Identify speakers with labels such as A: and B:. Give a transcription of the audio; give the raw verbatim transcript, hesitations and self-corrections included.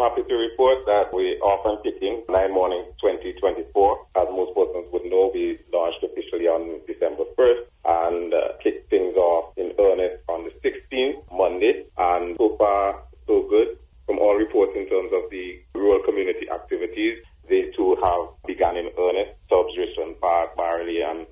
A: happy to report that we off and kicking nine morning twenty twenty-four. As most persons would know, we launched officially on December first and uh, kicked things off in earnest on the sixteenth, Monday. And so far, so good. From all reports in terms of the rural community activities, they too have begun in earnest. Subs, Richland Park, Barley and